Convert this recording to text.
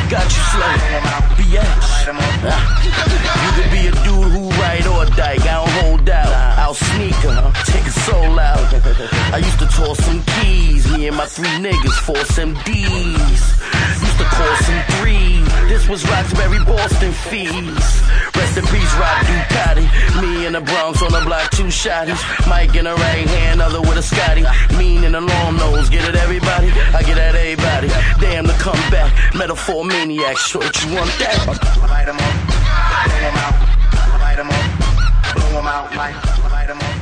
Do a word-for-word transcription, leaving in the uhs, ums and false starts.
got you slayed. B H. You could be a dude who ride or die. I don't hold out. I'll sneak 'em, take it so loud. I used to toss some keys. Me and my three niggas force M Ds. Used to call some three. This was Roxbury, Boston fees. Rest in peace, Rock Ducati. Me in the Bronx on the block, two shotties. Mike in the right hand, other with a Scotty. Mean in the long nose, get it everybody? I get at everybody. Damn the comeback, metaphor maniac. Short, you want that? Light 'em up, blow 'em out. Light 'em up, blow 'em out. Light 'em up.